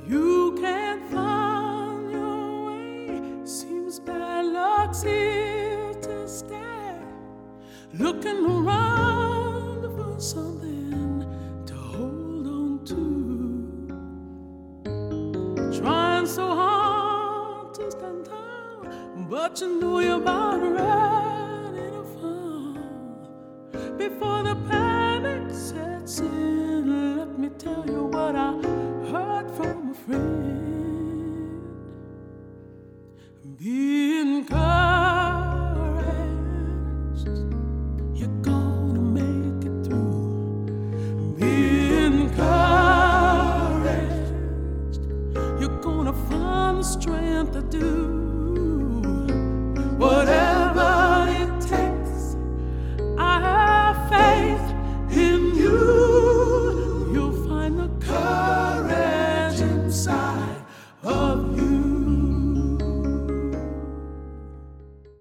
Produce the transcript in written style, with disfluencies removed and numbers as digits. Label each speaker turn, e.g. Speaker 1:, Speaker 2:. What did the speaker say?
Speaker 1: You can't find your way. Seems bad luck's here to stay. Looking around for something to hold on to. Trying so hard to stand tall, but you know you're about ready to fall. Before the panic sets in, let me tell you what I